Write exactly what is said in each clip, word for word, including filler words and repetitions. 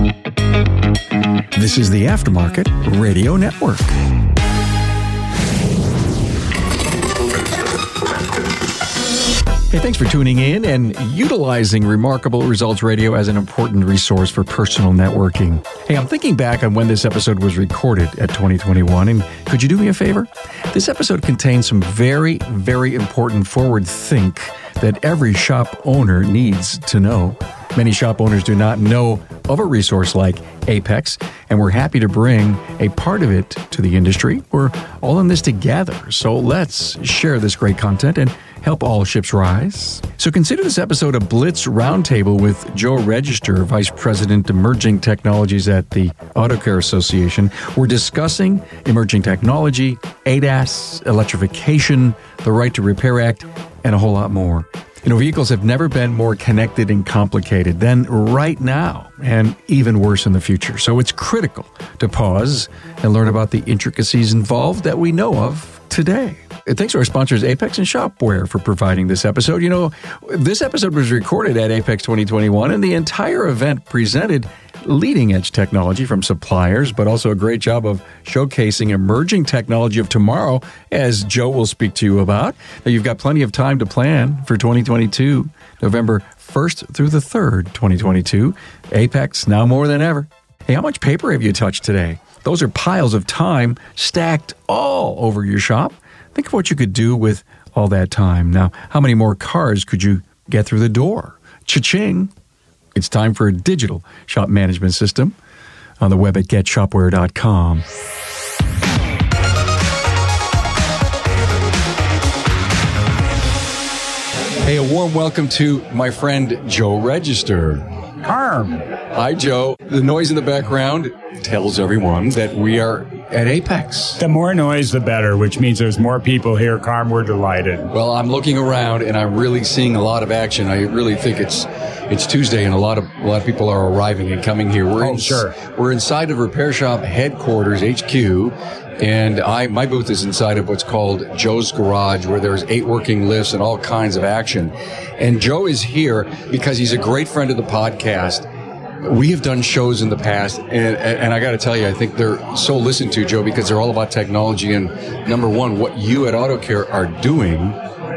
This is the Aftermarket Radio Network. Hey, thanks for tuning in and utilizing Remarkable Results Radio as an important resource for personal networking. Hey, I'm thinking back on when this episode was recorded at twenty twenty-one, and could you do me a favor? This episode contains some very, very important forward think that every shop owner needs to know. Many shop owners do not know of a resource like Apex, and we're happy to bring a part of it to the industry. We're all in this together, so let's share this great content and help all ships rise. So consider this episode a Blitz Roundtable with Joe Register, Vice President Emerging Technologies at the Auto Care Association. We're discussing emerging technology, A D A S, electrification, the Right to Repair Act, and a whole lot more. You know, vehicles have never been more connected and complicated than right now, and even worse in the future. So it's critical to pause and learn about the intricacies involved that we know of today. And thanks to our sponsors, Apex and Shopware, for providing this episode. You know, this episode was recorded at Apex twenty twenty-one, and the entire event presented leading-edge technology from suppliers, but also a great job of showcasing emerging technology of tomorrow, as Joe will speak to you about. Now, you've got plenty of time to plan for twenty twenty-two, November first through the third, twenty twenty-two. Apex, now more than ever. Hey, how much paper have you touched today? Those are piles of time stacked all over your shop. Think of what you could do with all that time. Now, how many more cars could you get through the door? Cha-ching! It's time for a digital shop management system on the web at get shopware dot com. Hey, a warm welcome to my friend Joe Register. Carm. Hi, Joe. The noise in the background tells everyone that we are at Apex. The more noise, the better, which means there's more people here. Carm, we're delighted. Well, I'm looking around and I'm really seeing a lot of action. I really think it's it's Tuesday and a lot of a lot of people are arriving and coming here. We're oh, in, sure. We're inside of Repair Shop headquarters, H Q. And I, my booth is inside of what's called Joe's Garage, where there's eight working lifts and all kinds of action. And Joe is here because he's a great friend of the podcast. We have done shows in the past, and, and I got to tell you, I think they're so listened to, Joe, because they're all about technology and, number one, what you at Auto Care are doing,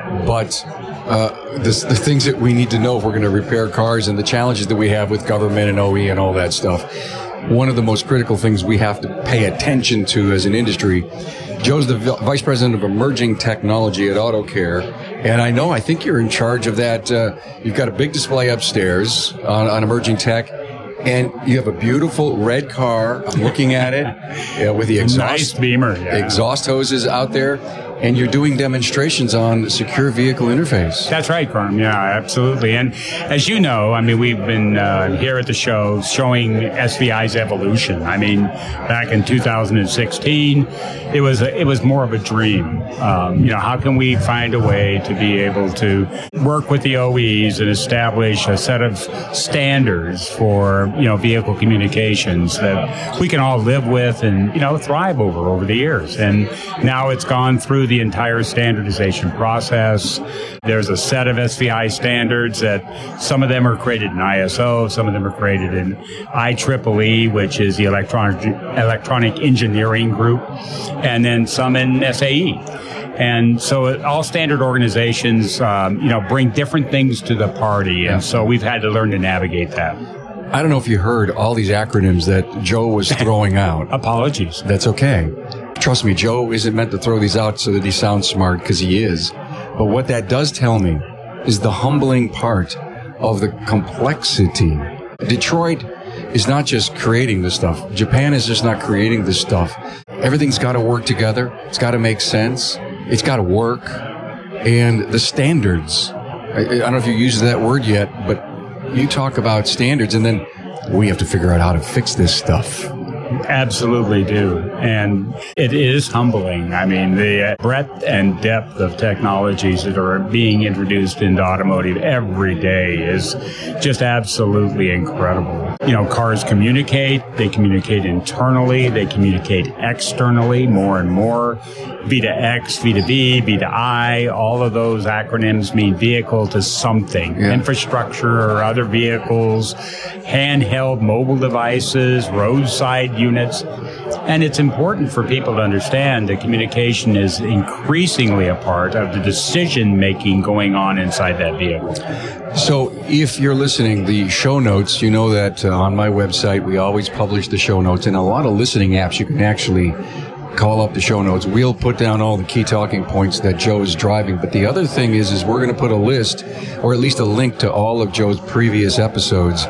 but uh, the, the things that we need to know if we're going to repair cars and the challenges that we have with government and O E and all that stuff. One of the most critical things we have to pay attention to as an industry. Joe's the Vice President of Emerging Technology at Auto Care, and I know, I think you're in charge of that. Uh, you've got a big display upstairs on, on Emerging Tech, and you have a beautiful red car. I'm looking at it uh, with the exhaust, nice Beamer, yeah. exhaust hoses out there. And you're doing demonstrations on secure vehicle interface. That's right, Carm. Yeah, absolutely. And as you know, I mean, we've been uh, here at the show showing S V I's evolution. I mean, back in two thousand sixteen, it was a, it was more of a dream. Um, you know, how can we find a way to be able to work with the O Es and establish a set of standards for, you know, vehicle communications that we can all live with and, you know, thrive over over the years. And now it's gone through the entire standardization process. There's a set of S V I standards that some of them are created in I S O, some of them are created in I triple E, which is the electronic electronic engineering group, and then some in S A E. And so all standard organizations, um, you know, bring different things to the party, and so we've had to learn to navigate that. I don't know if you heard all these acronyms that Joe was throwing out. Apologies. That's okay. Trust me, Joe isn't meant to throw these out so that he sounds smart, because he is. But what that does tell me is the humbling part of the complexity. Detroit is not just creating this stuff. Japan is just not creating this stuff. Everything's got to work together. It's got to make sense. It's got to work. And the standards, I, I don't know if you used that word yet, but you talk about standards, and then we have to figure out how to fix this stuff. Absolutely do. And it is humbling. I mean, the breadth and depth of technologies that are being introduced into automotive every day is just absolutely incredible. You know, cars communicate, they communicate internally, they communicate externally more and more. V to X, V to V, V to I, all of those acronyms mean vehicle to something. Yeah. Infrastructure or other vehicles, handheld mobile devices, roadside units. And it's important for people to understand that communication is increasingly a part of the decision-making going on inside that vehicle. So if you're listening, the show notes, you know that uh, on my website, we always publish the show notes. And a lot of listening apps, you can actually call up the show notes. We'll put down all the key talking points that Joe is driving. But the other thing is, is we're going to put a list, or at least a link to all of Joe's previous episodes.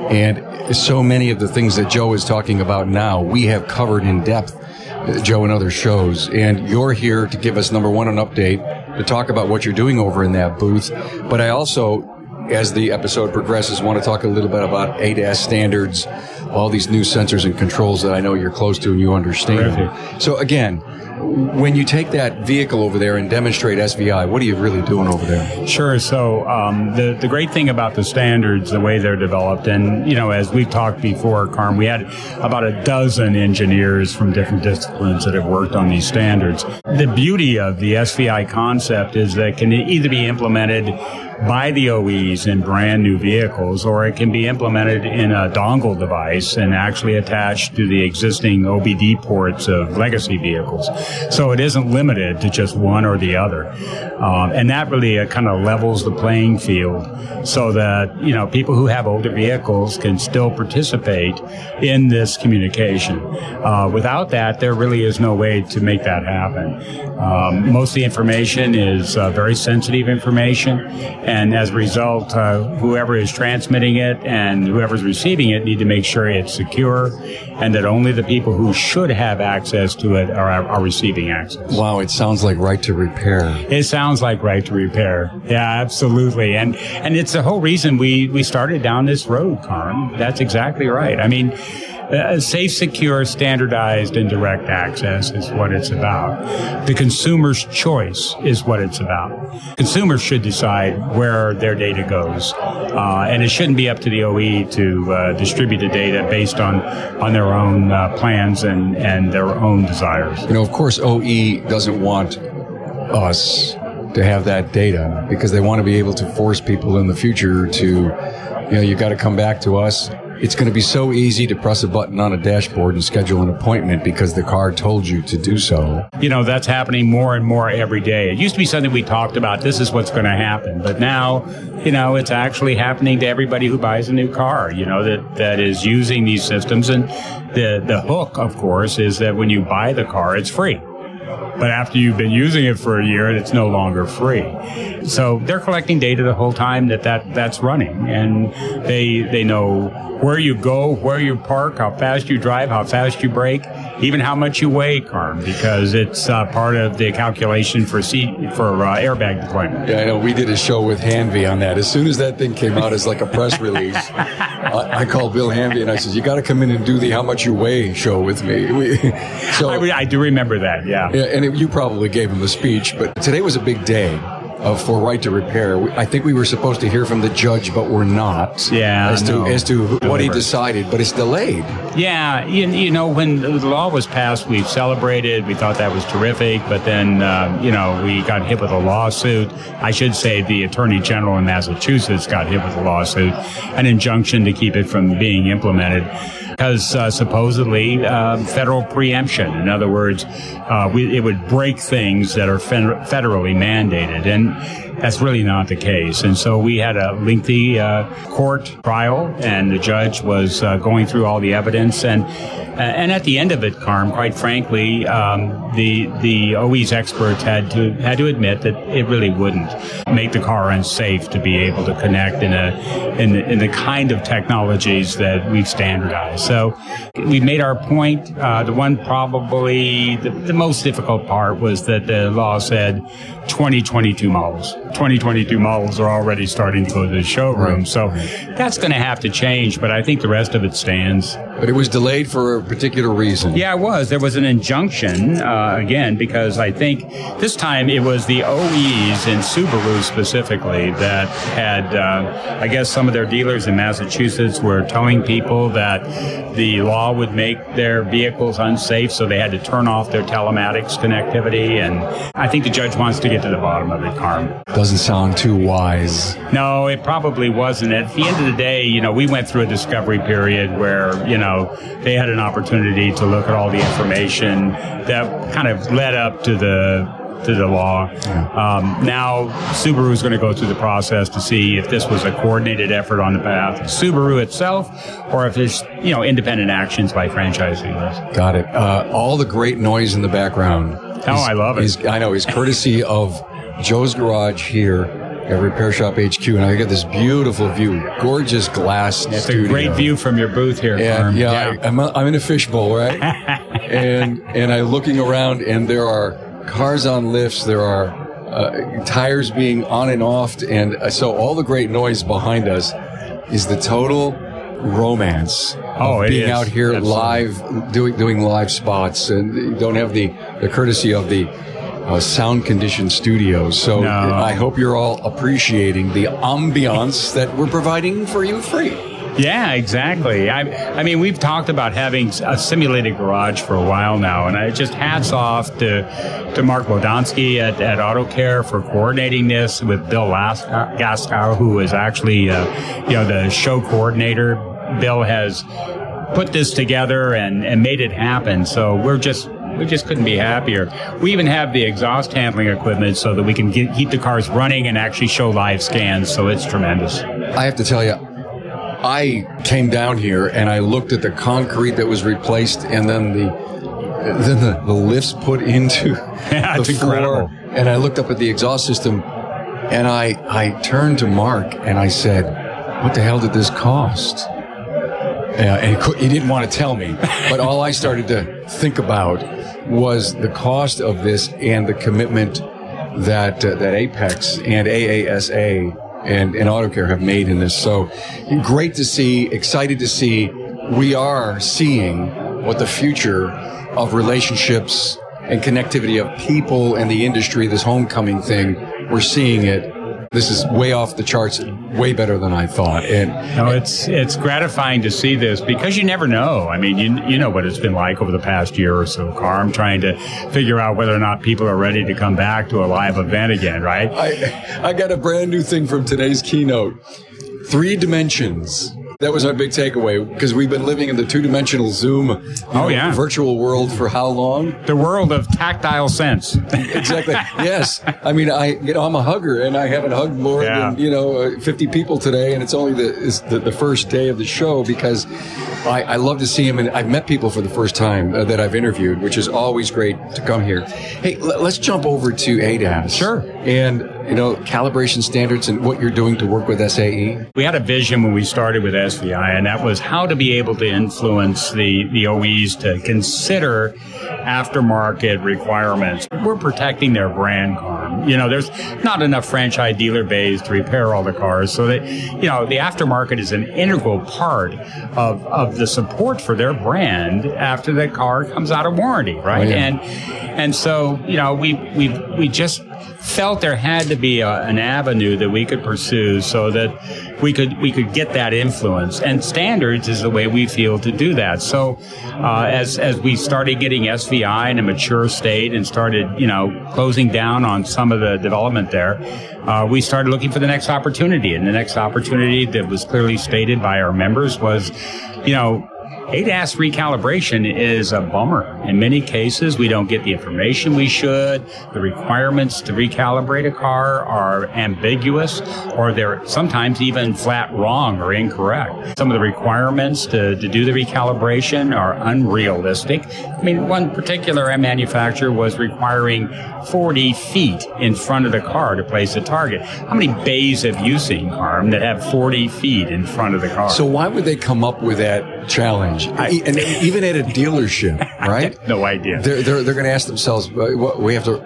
And so many of the things that Joe is talking about now, we have covered in depth, uh, Joe, in other shows. And you're here to give us, number one, an update, to talk about what you're doing over in that booth. But I also, as the episode progresses, want to talk a little bit about A D A S standards, all these new sensors and controls that I know you're close to and you understand. Terrific. So again, when you take that vehicle over there and demonstrate S V I, what are you really doing over there? Sure. So um, the the great thing about the standards, the way they're developed, and you know, as we've talked before, Carm, we had about a dozen engineers from different disciplines that have worked on these standards. The beauty of the S V I concept is that it can either be implemented by the O Es in brand new vehicles, or it can be implemented in a dongle device and actually attached to the existing O B D ports of legacy vehicles. So it isn't limited to just one or the other. Um, and that really uh, kind of levels the playing field so that, you know, people who have older vehicles can still participate in this communication. Uh, without that, there really is no way to make that happen. Um, most of the information is uh, very sensitive information. And as a result, uh, whoever is transmitting it and whoever's receiving it need to make sure it's secure and that only the people who should have access to it are, are receiving access. Wow, it sounds like right to repair. It sounds like right to repair. Yeah, absolutely. And and it's the whole reason we, we started down this road, Carm. That's exactly right. I mean, Uh, safe, secure, standardized, and direct access is what it's about. The consumer's choice is what it's about. Consumers should decide where their data goes, uh, and it shouldn't be up to the O E to uh, distribute the data based on on their own uh, plans and and their own desires. You know, of course, O E doesn't want us to have that data because they want to be able to force people in the future to, you know, you got to come back to us. It's going to be so easy to press a button on a dashboard and schedule an appointment because the car told you to do so. You know, that's happening more and more every day. It used to be something we talked about, this is what's going to happen. But now, you know, it's actually happening to everybody who buys a new car, you know, that, that is using these systems. And the, the hook, of course, is that when you buy the car, it's free. But after you've been using it for a year, it's no longer free. So they're collecting data the whole time that, that that's running. And they they know where you go, where you park, how fast you drive, how fast you brake, even how much you weigh, Carm, because it's uh, part of the calculation for seat, for uh, airbag deployment. Yeah, I know. We did a show with Hanvey on that. As soon as that thing came out as like a press release, I, I called Bill Hanvey and I said, you got to come in and do the how much you weigh show with me. We, so I, I do remember that, yeah. Yeah, and it, you probably gave him the speech, but today was a big day. Uh, for right to repair. I think we were supposed to hear from the judge, but we're not. Yeah, as to no. as to what he decided, but it's delayed. Yeah, you, you know, when the law was passed, we celebrated. We thought that was terrific, but then uh, you know, we got hit with a lawsuit. I should say the Attorney General in Massachusetts got hit with a lawsuit, an injunction to keep it from being implemented. Because uh, supposedly uh, federal preemption. In other words, uh, we, it would break things that are federally mandated, and that's really not the case. And so we had a lengthy uh, court trial, and the judge was uh, going through all the evidence. And uh, and at the end of it, Carm, quite frankly, um, the the O E's experts had to had to admit that it really wouldn't make the car unsafe to be able to connect in a in the, in the kind of technologies that we've standardized. So we made our point. Uh, the one probably the, the most difficult part was that the law said twenty twenty-two models. twenty twenty-two models are already starting to go to the showroom. Right. So that's going to have to change, but I think the rest of it stands. But it was delayed for a particular reason. Yeah, it was. There was an injunction, uh, again, because I think this time it was the O Es in Subaru specifically that had, uh, I guess some of their dealers in Massachusetts were telling people that the law would make their vehicles unsafe, so they had to turn off their telematics connectivity. And I think the judge wants to get to the bottom of it, Carm. Doesn't sound too wise. No, it probably wasn't. At the end of the day, you know, we went through a discovery period where, you know, they had an opportunity to look at all the information that kind of led up to the to the law. Yeah. Um, now, Subaru is going to go through the process to see if this was a coordinated effort on the behalf of Subaru itself, or if there's, you know, independent actions by franchise dealers. Got it. Uh, all the great noise in the background. Oh, I love it. Is, I know, is courtesy of Joe's Garage here at Repair Shop H Q, and I got this beautiful view, gorgeous glass It's studio. a great view from your booth here, And Carm. yeah, Yeah. I, I'm, I'm in a fishbowl, right? and and I'm looking around, and there are cars on lifts, there are uh, tires being on and off, and uh, so all the great noise behind us is the total romance Oh, of it being is. out here Absolutely. live, doing doing live spots, and you don't have the, the courtesy of the uh, sound-conditioned studios. So No. I hope you're all appreciating the ambiance that we're providing for you free. Yeah, exactly. I, I mean, we've talked about having a simulated garage for a while now, and I just hats off to to Mark Bodonsky at, at AutoCare for coordinating this with Bill Laskow, Gaskow, who is actually, uh, you know, the show coordinator. Bill has put this together and, and made it happen. So we're just we just couldn't be happier. We even have the exhaust handling equipment so that we can get, keep the cars running and actually show live scans. So it's tremendous. I have to tell you, I came down here and I looked at the concrete that was replaced, and then the then the, the lifts put into Yeah, the it's floor. incredible. And I looked up at the exhaust system, and I I turned to Mark and I said, "What the hell did this cost?" Yeah, and he, could, he didn't want to tell me, but all I started to think about was the cost of this and the commitment that uh, that Apex and A A S A and, and AutoCare have made in this. So great to see, excited to see. We are seeing what the future of relationships and connectivity of people and the industry, this homecoming thing, we're seeing it. This is way off the charts, way better than I thought. And No, it's it's gratifying to see this because you never know. I mean, you you know what it's been like over the past year or so, Carm, trying to figure out whether or not people are ready to come back to a live event again, right? I I got a brand new thing from today's keynote. Three dimensions. That was our big takeaway, because we've been living in the two-dimensional Zoom you Oh, know, yeah. virtual world for how long? The world of tactile sense. Exactly. Yes. I mean, I you know I'm a hugger, and I haven't hugged more Yeah. than you know uh, fifty people today, and it's only the it's the, the first day of the show because I, I love to see them, and I've met people for the first time uh, that I've interviewed, which is always great to come here. Hey, l- let's jump over to A D A S. Sure. And you know calibration standards and what you're doing to work with S A E. We had a vision when we started with S V I, and that was how to be able to influence the, the O Es to consider aftermarket requirements. We're protecting their brand, Carm. You know, there's not enough franchise dealer bays to repair all the cars, so that, you know, the aftermarket is an integral part of, of the support for their brand after the car comes out of warranty, right? Oh, yeah. And and so, you know, we we we just felt there had to be a, an avenue that we could pursue so that we could we could get that influence. And standards is the way we feel to do that. So uh, as as we started getting S V I in a mature state and started, you know, closing down on some of the development there, uh, we started looking for the next opportunity. And the next opportunity that was clearly stated by our members was, you know, A D A S recalibration is a bummer. In many cases, we don't get the information we should. The requirements to recalibrate a car are ambiguous, or they're sometimes even flat wrong or incorrect. Some of the requirements to, to do the recalibration are unrealistic. I mean, one particular manufacturer was requiring forty feet in front of the car to place a target. How many bays have you seen, Carm, that have forty feet in front of the car? So why would they come up with that challenge? E- and even at a dealership, right? No idea. They're they're, they're going to ask themselves, uh, what, we have to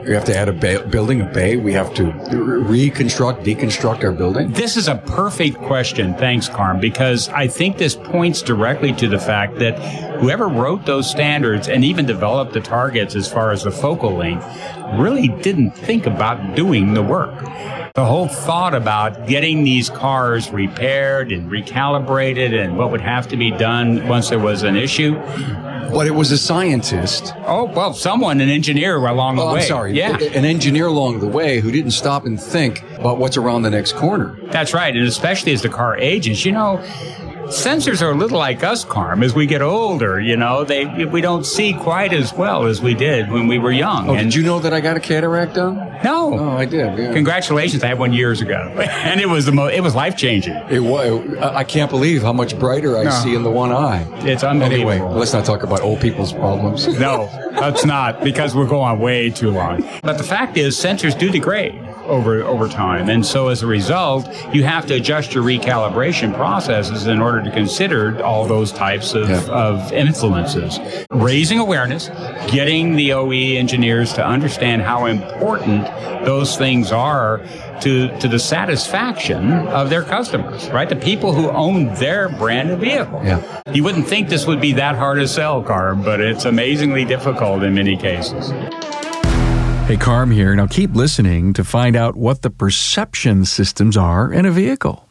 We have to add a bay, building, a bay. We have to reconstruct, deconstruct our building. This is a perfect question. Thanks, Carm, because I think this points directly to the fact that whoever wrote those standards and even developed the targets as far as the focal length really didn't think about doing the work. The whole thought about getting these cars repaired and recalibrated and what would have to be done once there was an issue. But it was a scientist. Oh, well, someone, an engineer along the oh, way. I'm sorry. Yeah. An engineer along the way who didn't stop and think about what's around the next corner. That's right. And especially as the car ages, you know, sensors are a little like us, Carm. As we get older, you know, they we don't see quite as well as we did when we were young. Oh, and did you know that I got a cataract done? No. Oh, I did. Yeah. Congratulations! I had one years ago, and it was the mo- it was life changing. It was. I can't believe how much brighter I no. see in the one eye. It's unbelievable. Anyway, let's not talk about old people's problems. No, let's not, because we're going way too long. But the fact is, sensors do degrade over over time, and so as a result, you have to adjust your recalibration processes in order to consider all those types of, yeah. of influences. Raising awareness, getting the O E engineers to understand how important those things are to to the satisfaction of their customers, right? The people who own their brand of vehicle. Yeah. You wouldn't think this would be that hard to sell, Carm, but it's amazingly difficult in many cases. Hey, Carm here. Now keep listening to find out what the perception systems are in a vehicle.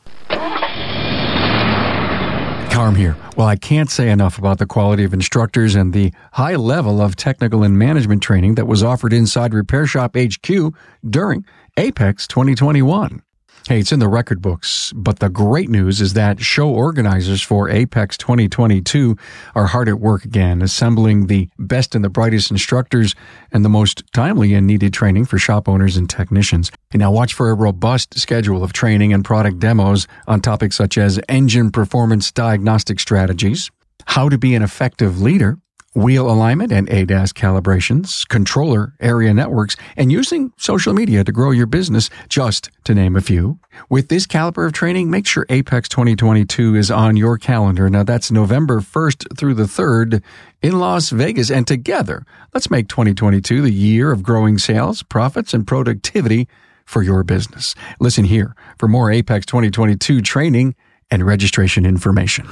Carm here. Well, I can't say enough about the quality of instructors and the high level of technical and management training that was offered inside Repair Shop H Q during Apex twenty twenty-one. Hey, it's in the record books, but the great news is that show organizers for Apex twenty twenty-two are hard at work again, assembling the best and the brightest instructors and the most timely and needed training for shop owners and technicians. And now watch for a robust schedule of training and product demos on topics such as engine performance diagnostic strategies, how to be an effective leader, wheel alignment and A D A S calibrations, controller area networks, and using social media to grow your business, just to name a few. With this caliber of training, make sure Apex twenty twenty-two is on your calendar. Now, that's November first through the third in Las Vegas. And together, let's make twenty twenty-two the year of growing sales, profits, and productivity for your business. Listen here for more Apex twenty twenty-two training and registration information.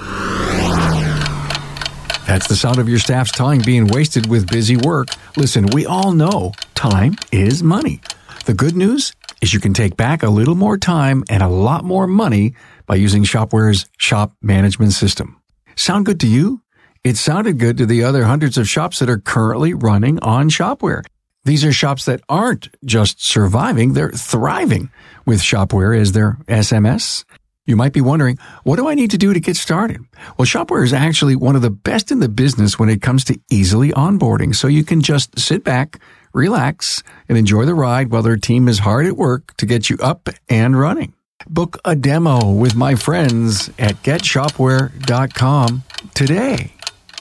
That's the sound of your staff's time being wasted with busy work. Listen, we all know time is money. The good news is you can take back a little more time and a lot more money by using Shopware's shop management system. Sound good to you? It sounded good to the other hundreds of shops that are currently running on Shopware. These are shops that aren't just surviving, they're thriving with Shopware as their S M S. You might be wondering, what do I need to do to get started? Well, Shopware is actually one of the best in the business when it comes to easily onboarding, so you can just sit back, relax, and enjoy the ride while their team is hard at work to get you up and running. Book a demo with my friends at get shopware dot com today.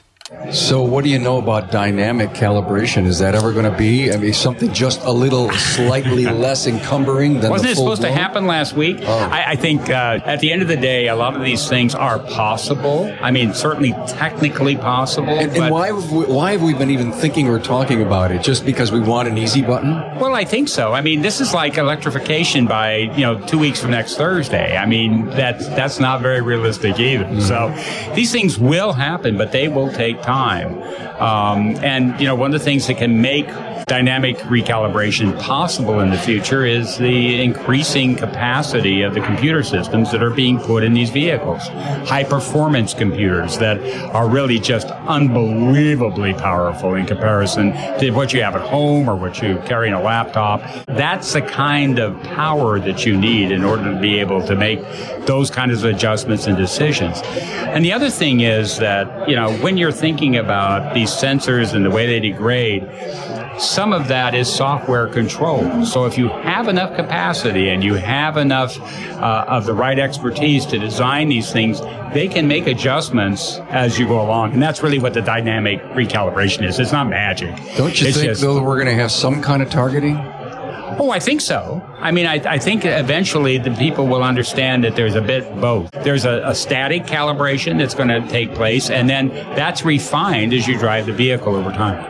So what do you know about dynamic calibration? Is that ever going to be, I mean, something just a little slightly less encumbering than Wasn't the it full supposed blown? to happen last week? Oh. I, I think uh, at the end of the day, a lot of these things are possible. I mean, certainly technically possible. And, but and why have we, why have we been even thinking or talking about it? Just because we want an easy button? Well, I think so. I mean, this is like electrification by, you know, two weeks from next Thursday. I mean, that's, that's not very realistic either. Mm-hmm. So these things will happen, but they will take time. Um, and, you know, one of the things that can make dynamic recalibration possible in the future is the increasing capacity of the computer systems that are being put in these vehicles. High-performance computers that are really just unbelievably powerful in comparison to what you have at home or what you carry in a laptop. That's the kind of power that you need in order to be able to make those kinds of adjustments and decisions. And the other thing is that, you know, when you're thinking about these sensors and the way they degrade, some of that is software controlled. So if you have enough capacity and you have enough uh, of the right expertise to design these things, they can make adjustments as you go along. And that's really what the dynamic recalibration is. It's not magic. Don't you it's think, just, though, that we're going to have some kind of targeting? Oh, I think so. I mean, I, I think eventually the people will understand that there's a bit both. There's a, a static calibration that's going to take place, and then that's refined as you drive the vehicle over time.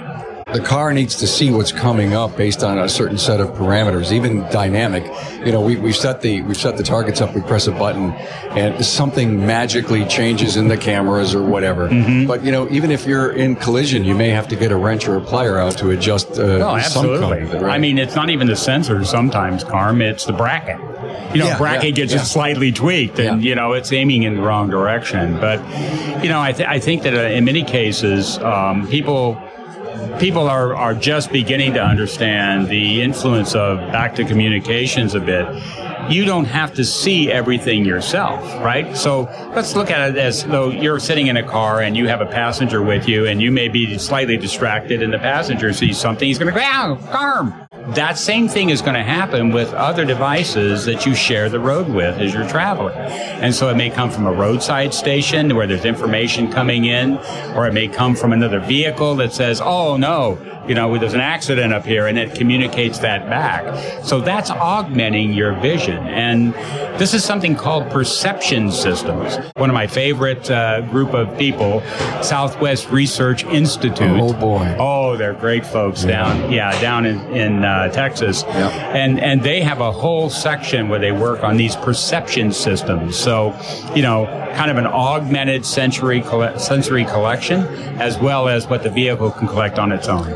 The car needs to see what's coming up based on a certain set of parameters, even dynamic. You know, we, we've set the we've set the targets up. We press a button, and something magically changes in the cameras or whatever. Mm-hmm. But you know, even if you're in collision, you may have to get a wrench or a plier out to adjust. Uh, oh, absolutely. Some right? I mean, it's not even the sensors sometimes, Carm. It's the bracket. You know, yeah, bracket yeah, gets yeah. just slightly tweaked, and yeah. you know, it's aiming in the wrong direction. But you know, I, th- I think that uh, in many cases, um, people. People are, are just beginning to understand the influence of back to communications a bit. You don't have to see everything yourself, right? So let's look at it as though you're sitting in a car and you have a passenger with you, and you may be slightly distracted, and the passenger sees something. He's going to go, ah, Carm. That same thing is going to happen with other devices that you share the road with as you're traveling. And so it may come from a roadside station where there's information coming in, or it may come from another vehicle that says, oh, no, you know, there's an accident up here, and it communicates that back. So that's augmenting your vision. And this is something called perception systems. One of my favorite uh, group of people, Southwest Research Institute. Oh, boy. Oh, they're great folks yeah. down, yeah, down in, in uh, Texas. Yep. And, and they have a whole section where they work on these perception systems. So, you know, kind of an augmented sensory, coll- sensory collection, as well as what the vehicle can collect on its own.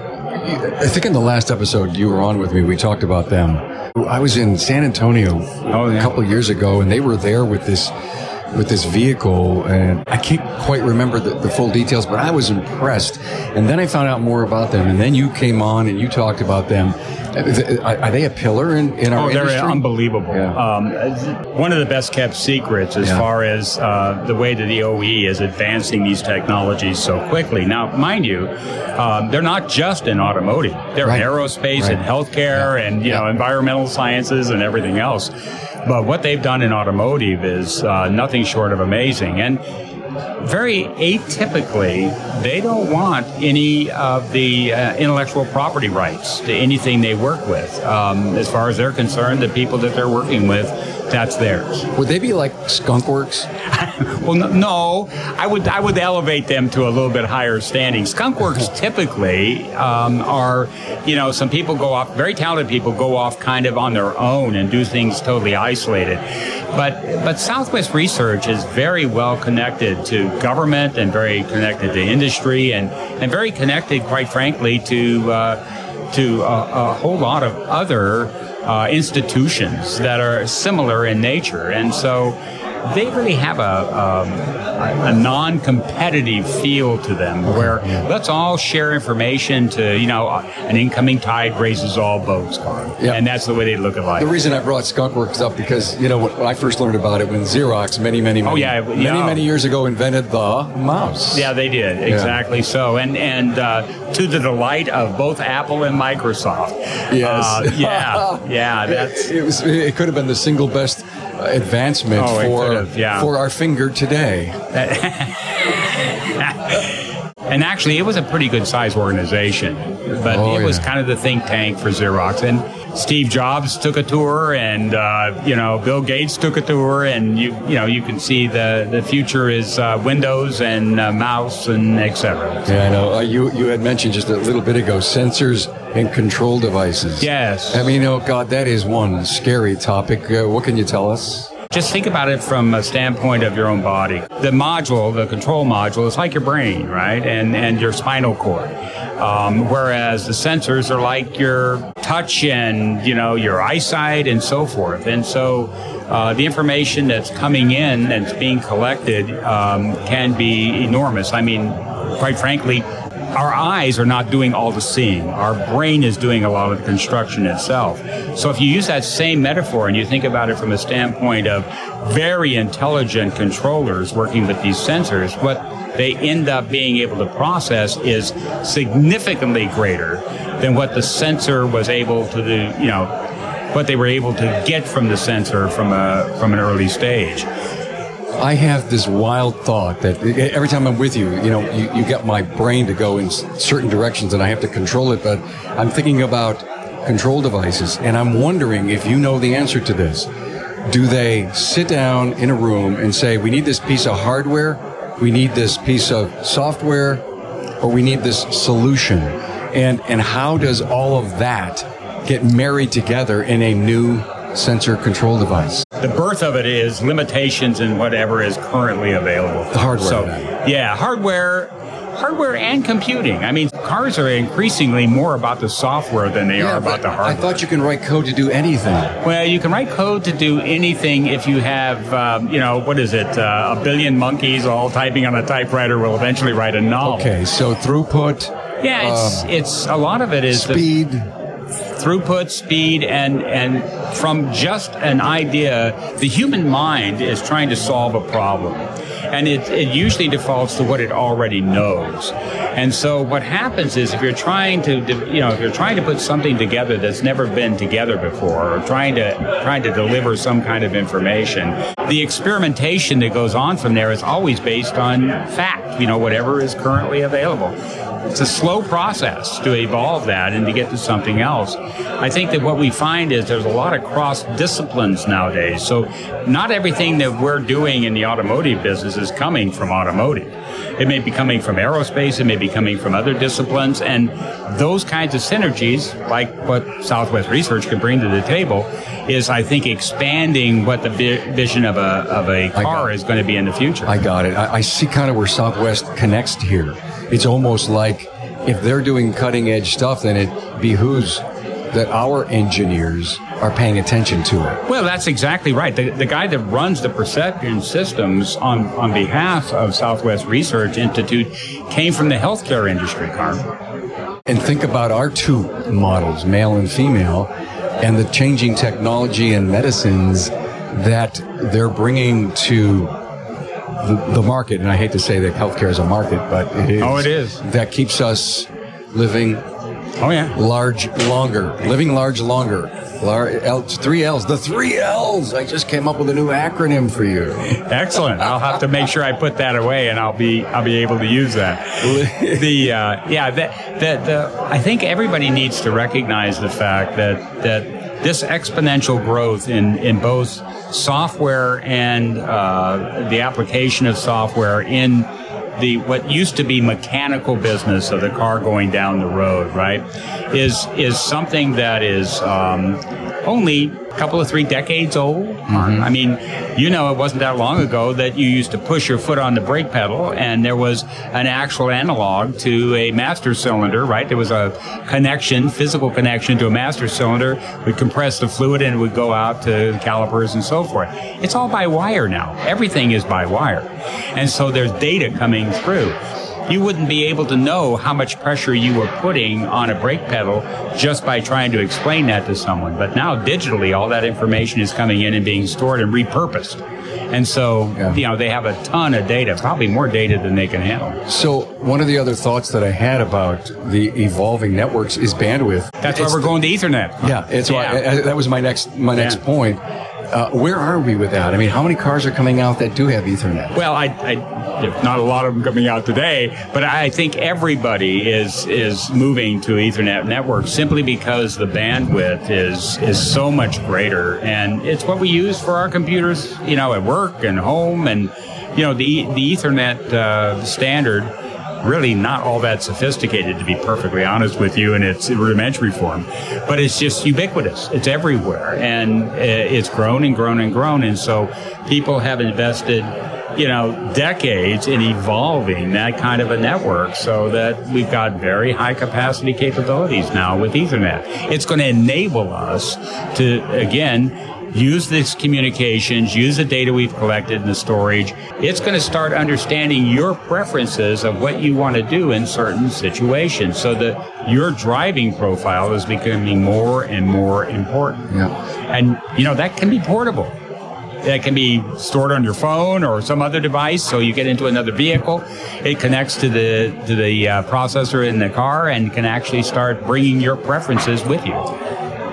I think in the last episode you were on with me, we talked about them. I was in San Antonio oh, yeah. a couple of years ago, and they were there with this with this vehicle, and I can't quite remember the, the full details, but I was impressed. And then I found out more about them, and then you came on and you talked about them. Are they a pillar in, in our oh, industry? Oh, they're unbelievable. Yeah. Um, one of the best kept secrets as yeah. far as uh, the way that the O E is advancing these technologies so quickly. Now, mind you, um, they're not just in automotive. They're right. in aerospace right. and healthcare yeah. and, you yeah. know, environmental sciences and everything else. But what they've done in automotive is uh, nothing short of amazing. And very atypically, they don't want any of the uh, intellectual property rights to anything they work with. Um, as far as they're concerned, the people that they're working with, that's theirs. Would they be like Skunkworks? Well, no, I would I would elevate them to a little bit higher standing. Skunkworks typically um, are, you know, some people go off, very talented people go off kind of on their own and do things totally isolated. But but Southwest Research is very well connected to government and very connected to industry and, and very connected, quite frankly, to uh, to a, a whole lot of other uh, institutions that are similar in nature. And so they really have a, um, a non-competitive feel to them where let's all share information to, you know, an incoming tide raises all boats, Carl. Yeah. And that's the way they look at life. The reason I brought Skunkworks up because, you know, when I first learned about it when Xerox many, many, many, oh, yeah, many, yeah. many years ago invented the mouse. Yeah, they did. Exactly yeah. so. And, and uh, to the delight of both Apple and Microsoft. Yes. Uh, yeah. Yeah. That's... It, it, was, it could have been the single best advancement oh, for yeah. for our finger today. And actually, it was a pretty good size organization, but oh, it was yeah. kind of the think tank for Xerox. And Steve Jobs took a tour, and uh, you know, Bill Gates took a tour, and you you know, you can see the the future is uh, Windows and uh, mouse and et cetera. Yeah, I know. Uh, you you had mentioned just a little bit ago sensors and control devices. Yes. I mean, oh God, that is one scary topic. Uh, what can you tell us? Just think about it from a standpoint of your own body. The module, the control module, is like your brain, right? And and your spinal cord. Um, whereas the sensors are like your touch and, you know, your eyesight and so forth. And so uh, the information that's coming in that's being collected um, can be enormous. I mean, quite frankly, our eyes are not doing all the seeing. Our brain is doing a lot of the construction itself. So if you use that same metaphor and you think about it from a standpoint of very intelligent controllers working with these sensors, what they end up being able to process is significantly greater than what the sensor was able to do, you know, what they were able to get from the sensor from a from an early stage. I have this wild thought that every time I'm with you, you know, you, you get my brain to go in certain directions and I have to control it, but I'm thinking about control devices, and I'm wondering if you know the answer to this. Do they sit down in a room and say, we need this piece of hardware, we need this piece of software, or we need this solution? And and how does all of that get married together in a new sensor control device? The birth of it is limitations in whatever is currently available. The hardware. So, yeah, hardware, hardware and computing. I mean, cars are increasingly more about the software than they yeah, are about the hardware. I thought you can write code to do anything. Well, you can write code to do anything if you have, um, you know, what is it? Uh, a billion monkeys all typing on a typewriter will eventually write a novel. Okay, so throughput. Yeah, it's um, it's a lot of it is speed. The, throughput, speed, and and from just an idea, the human mind is trying to solve a problem, and it, it usually defaults to what it already knows. And so what happens is if you're trying to, you know, if you're trying to put something together that's never been together before, or trying to trying to deliver some kind of information, the experimentation that goes on from there is always based on fact, you know, whatever is currently available. It's a slow process to evolve that and to get to something else. I think that what we find is there's a lot of cross disciplines nowadays. So not everything that we're doing in the automotive business is coming from automotive. It may be coming from aerospace, it may be coming from other disciplines, and those kinds of synergies, like what Southwest Research can bring to the table, is, I think, expanding what the vi- vision of a of a car is going to be in the future. I got it. I, I see kind of where Southwest connects here. It's almost like if they're doing cutting edge stuff, then it behooves that our engineers are paying attention to it. Well, that's exactly right. The, the guy that runs the perception systems on, on behalf of Southwest Research Institute came from the healthcare industry, Carm. And think about our two models, male and female, and the changing technology and medicines that they're bringing to the, the market. And I hate to say that healthcare is a market, but it is. Oh, it is. That keeps us living Oh, yeah. large longer. Living large longer. Lar- L- three L's. The three L's. I just came up with a new acronym for you. Excellent. I'll have to make sure I put that away, and I'll be I'll be able to use that. The uh, yeah, that that the I think everybody needs to recognize the fact that that this exponential growth in in both software and uh, the application of software in the what used to be mechanical business of the car going down the road, right, is is something that is um, only a couple of three decades old. Mm-hmm. I mean, you know, it wasn't that long ago that you used to push your foot on the brake pedal, and there was an actual analog to a master cylinder, right? There was a connection, physical connection to a master cylinder. Would compress the fluid and it would go out to calipers and so forth. It's all by wire now. Everything is by wire. And so there's data coming through. You wouldn't be able to know how much pressure you were putting on a brake pedal just by trying to explain that to someone. But now digitally, all that information is coming in and being stored and repurposed. And so, yeah. you know, they have a ton of data, probably more data than they can handle. So one of the other thoughts that I had about the evolving networks is bandwidth. That's why it's we're going to Ethernet. Yeah, it's yeah. Why, that was my next my next yeah. point. Uh, where are we with that? I mean, how many cars are coming out that do have Ethernet? Well, I, I, there's not a lot of them coming out today, but I think everybody is is moving to Ethernet networks simply because the bandwidth is is so much greater, and it's what we use for our computers, you know, at work and home, and you know, the the Ethernet uh, standard. Really not all that sophisticated, to be perfectly honest with you, in its rudimentary form. But it's just ubiquitous. It's everywhere. And it's grown and grown and grown. And so people have invested, you know, decades in evolving that kind of a network so that we've got very high capacity capabilities now with Ethernet. It's going to enable us to, again, use these communications, use the data we've collected in the storage. It's going to start understanding your preferences of what you want to do in certain situations so that your driving profile is becoming more and more important. Yeah. And, you know, that can be portable. That can be stored on your phone or some other device, so you get into another vehicle. It connects to the to the uh, processor in the car and can actually start bringing your preferences with you.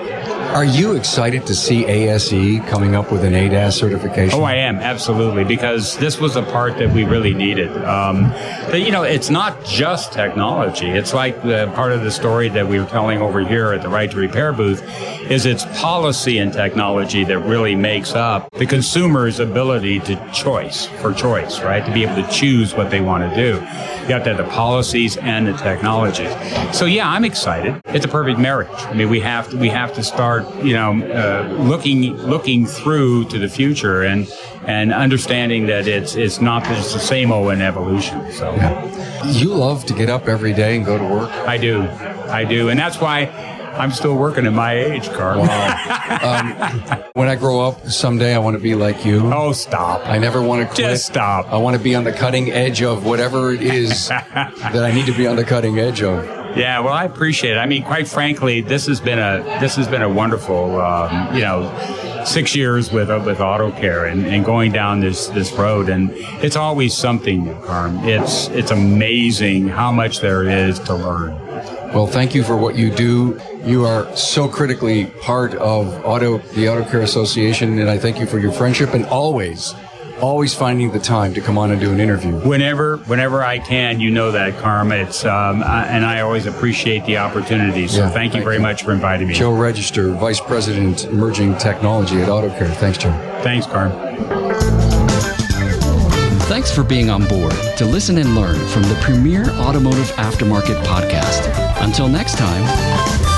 Are you excited to see A S E coming up with an A D A S certification? Oh, I am, absolutely, because this was a part that we really needed. Um, but, you know, it's not just technology. It's like the part of the story that we were telling over here at the Right to Repair booth is it's policy and technology that really makes up the consumer's ability to choice, for choice, right, to be able to choose what they want to do. You have to have the policies and the technologies. So, yeah, I'm excited. It's a perfect marriage. I mean, we have to, we have to start, you know, uh, looking looking through to the future and and understanding that it's it's not just the same old in evolution. So, yeah. You love to get up every day and go to work? I do, I do, and that's why I'm still working at my age, Carl. Wow. um, when I grow up someday, I want to be like you. Oh, stop! I never want to quit. Just stop. I want to be on the cutting edge of whatever it is that I need to be on the cutting edge of. Yeah, well, I appreciate it. I mean, quite frankly, this has been a this has been a wonderful, um, you know, six years with uh, with AutoCare and, and going down this this road, and it's always something new, Carm. It's it's amazing how much there is to learn. Well, thank you for what you do. You are so critically part of Auto the AutoCare Association, and I thank you for your friendship and always. Always finding the time to come on and do an interview. Whenever, whenever I can, you know that, Carm. It's um, I, and I always appreciate the opportunity. So yeah, thank you thank very you. much for inviting me. Joe Register, Vice President, Emerging Technology at AutoCare. Thanks, Joe. Thanks, Carm. Thanks for being on board to listen and learn from the premier automotive aftermarket podcast. Until next time.